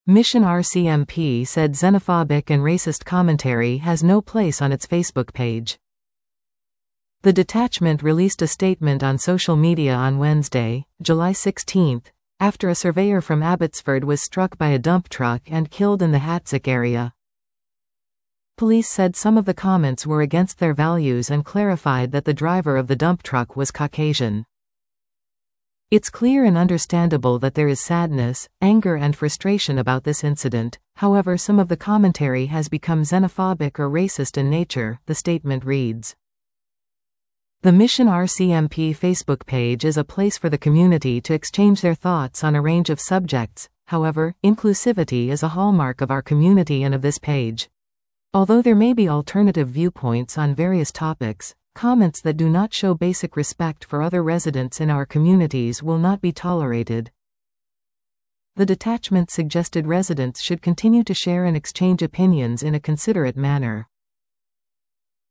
Mission RCMP said xenophobic and racist commentary has no place on its Facebook page. The detachment released a statement on social media on Wednesday, July 16, after a surveyor from Abbotsford was struck by a dump truck and killed in the Hatzic area. Police said some of the comments were against their values and clarified that the driver of the dump truck was Caucasian. It's clear and understandable that there is sadness, anger and frustration about this incident, however some of the commentary has become xenophobic or racist in nature, the statement reads. The Mission RCMP Facebook page is a place for the community to exchange their thoughts on a range of subjects, however, inclusivity is a hallmark of our community and of this page. Although there may be alternative viewpoints on various topics, comments that do not show basic respect for other residents in our communities will not be tolerated. The detachment suggested residents should continue to share and exchange opinions in a considerate manner.